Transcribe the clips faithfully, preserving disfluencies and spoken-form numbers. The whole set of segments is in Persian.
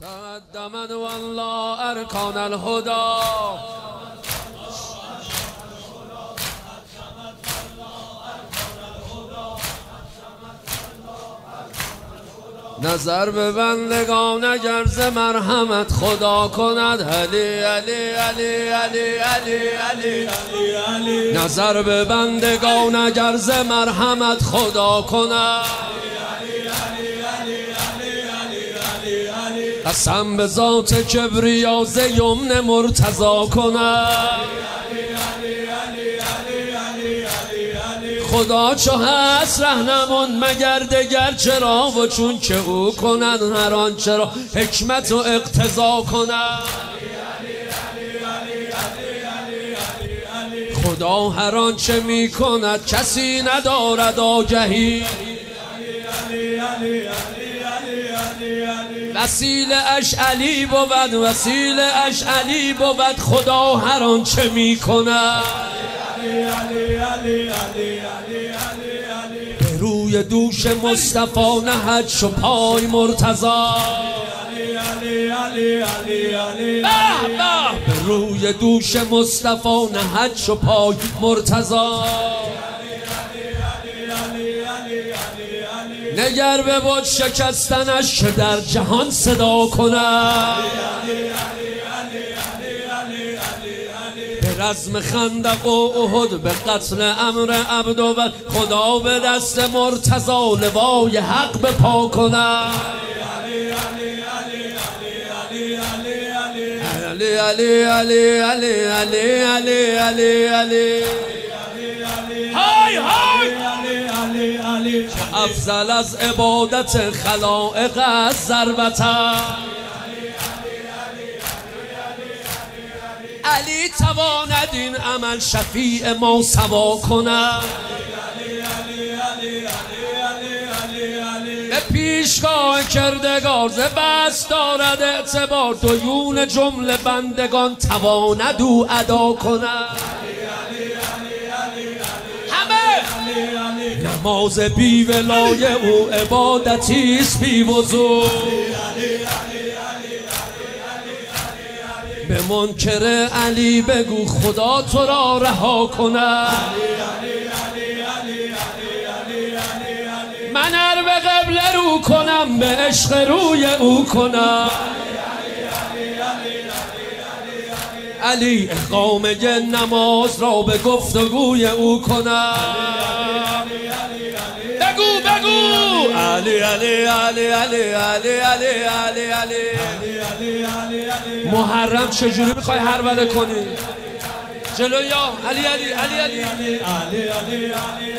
تقدمت والله ارکان الهدى نظر به بندگان اگر ز مرحمت خدا کند علی علی علی علی علی علی علی نظر به بندگان اگر ز مرحمت خدا کند قسم به ذات کبریا ز یمن مرتضی کند خدا چو هست رهنمون مگر دگر چرا و چون که او کند هر آن چرا حکمت و اقتضا کند خدا هر آن چه می کند کسی ندارد آگهی وسیله اش علی بود وسیله اش علی بود خدا هر آن چه می کند به روی دوش مصطفی نهد شو پای مرتضی به روی دوش مصطفی نهد شو پای مرتضی نگر به بود شکستنش که در جهان صدا کند به رزم خندق و احد به قتل امر عبد و خدا به دست مرتضی لوای حق به پا کند علی علی علی علی علی علی علی علی های های که افضل از عبادت خلائق از ضربتن علی تواند این عمل شفیع ما سوا کند به پیشگاه کردگار ز بس دارد اعتبار دیون جمله بندگان تواند او ادا کند نماز بی ولای او عبادتیست بی وضو به منکر علی بگو خدا تو را رها کند من ار به قبله رو کنم به عشق روی او کنم علی اقامه نماز را به گفتگوی او کنم بگو بگو علی علی علی علی علی علی علی علی محرم چجوری میخوای هروله کنی جلو یا علی علی علی علی علی علی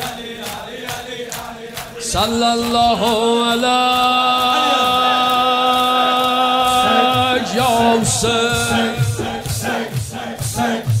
صلی الله علی یا حسین